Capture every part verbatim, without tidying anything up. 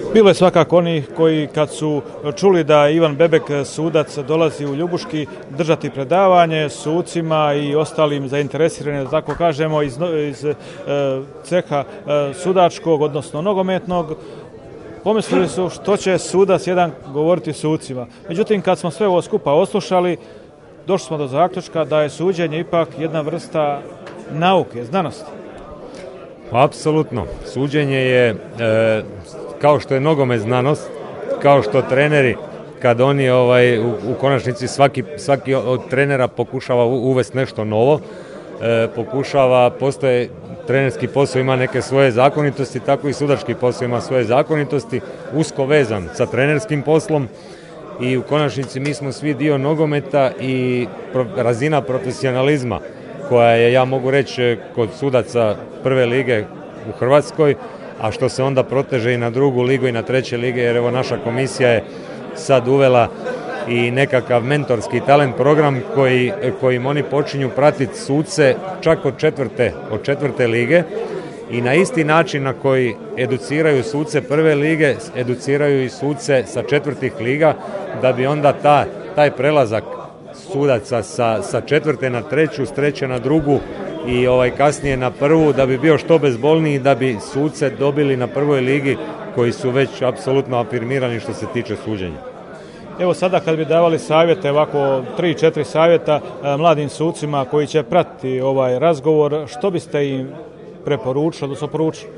Bilo je svakako onih koji kad su čuli da Ivan Bebek, sudac, dolazi u Ljubuški držati predavanje sucima i ostalim zainteresiranim, da tako kažemo, iz, iz e, ceha e, sudačkog, odnosno nogometnog, pomislili su što će sudac jedan govoriti sucima. Međutim, kad smo sve ovo skupa oslušali, došli smo do zaključka da je suđenje ipak jedna vrsta nauke, znanosti. Apsolutno. Suđenje je, e, kao što je nogomet znanost, kao što treneri, kad oni ovaj, u, u konačnici svaki, svaki od trenera pokušava uvesti nešto novo, e, pokušava, postoje, trenerski posao ima neke svoje zakonitosti, tako i sudački posao ima svoje zakonitosti, usko vezan sa trenerskim poslom i u konačnici mi smo svi dio nogometa i pro, razina profesionalizma koja je, ja mogu reći, kod sudaca prve lige u Hrvatskoj, a što se onda proteže i na drugu ligu i na treće lige, jer evo naša komisija je sad uvela i nekakav mentorski talent program koji, kojim oni počinju pratiti suce čak od četvrte, od četvrte lige i na isti način na koji educiraju suce prve lige, educiraju i suce sa četvrtih liga, da bi onda ta, taj prelazak sudaca sa, sa četvrte na treću, s treće na drugu i ovaj kasnije na prvu, da bi bio što bezbolniji, da bi suce dobili na prvoj ligi koji su već apsolutno afirmirani što se tiče suđenja. Evo sada kad bi davali savjete, ovako tri četiri savjeta mladim sucima koji će pratiti ovaj razgovor, što biste im preporučili, odnosno poručili?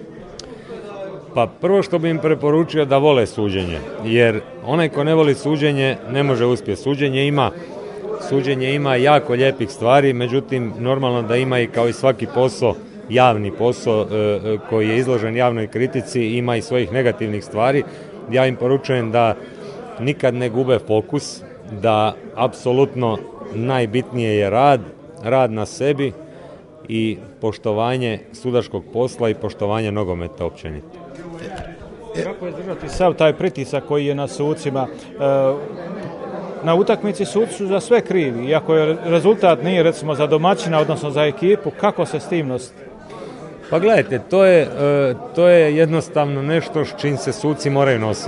Pa prvo što bi im preporučio da vole suđenje, jer onaj ko ne voli suđenje ne može uspjeti. Suđenje ima Suđenje ima jako lijepih stvari, međutim normalno da ima i kao i svaki posao, javni posao e, koji je izložen javnoj kritici, ima i svojih negativnih stvari. Ja im poručujem da nikad ne gube fokus, da apsolutno najbitnije je rad, rad na sebi i poštovanje sudačkog posla i poštovanje nogometa općenito. Kako je držati sav taj pritisak koji je na sucima? E, Na utakmici suci su za sve krivi, iako je rezultat nije recimo za domaćina, odnosno za ekipu, kako se s tim nositi? Pa gledajte, to je, to je jednostavno nešto s čim se suci moraju nositi.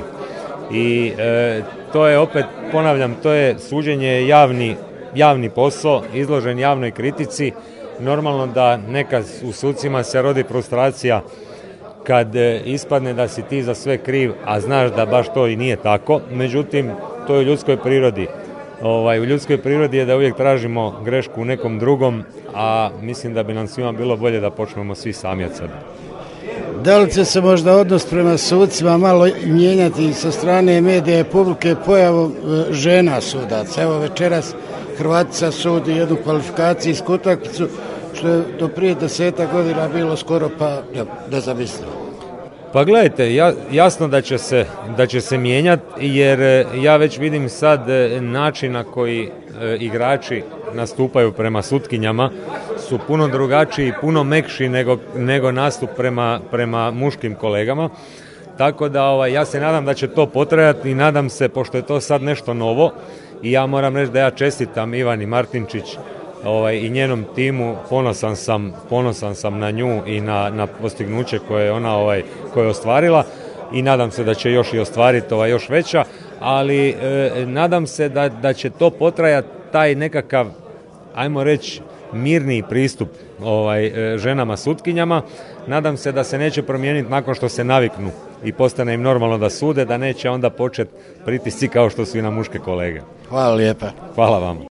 I e, to je opet, ponavljam, to je suđenje javni, javni posao, izložen javnoj kritici. Normalno da neka u sucima se rodi frustracija kad ispadne da si ti za sve kriv, a znaš da baš to i nije tako. Međutim, to je u ljudskoj prirodi. Ovaj, u ljudskoj prirodi je da uvijek tražimo grešku u nekom drugom, a mislim da bi nam svima bilo bolje da počnemo svi sami od sebe. Da li će se možda odnos prema sucima malo mijenjati sa strane medija i publike pojavom žena sudaca? Evo večeras Hrvatica sudi jednu kvalifikacijsku utakmicu, što je do prije deseta godina bilo skoro pa nezamislivo. Pa gledajte, ja, jasno da će se, da će se mijenjati, jer ja već vidim sad način na koji e, igrači nastupaju prema sutkinjama su puno drugačiji, puno mekši nego, nego nastup prema, prema muškim kolegama. Tako da ovaj, ja se nadam da će to potrajati i nadam se, pošto je to sad nešto novo, i ja moram reći da ja čestitam Ivani Martinčić Ovaj, i njenom timu, ponosan sam, ponosan sam na nju i na, na postignuće koje je ona ovaj, koje je ostvarila i nadam se da će još i ostvariti ovaj, još veća, ali e, nadam se da, da će to potrajati taj nekakav, ajmo reći, mirniji pristup ovaj, e, ženama sutkinjama. Nadam se da se neće promijeniti nakon što se naviknu i postane im normalno da sude, da neće onda početi pritisci kao što su i na muške kolege. Hvala lijepa. Hvala vam.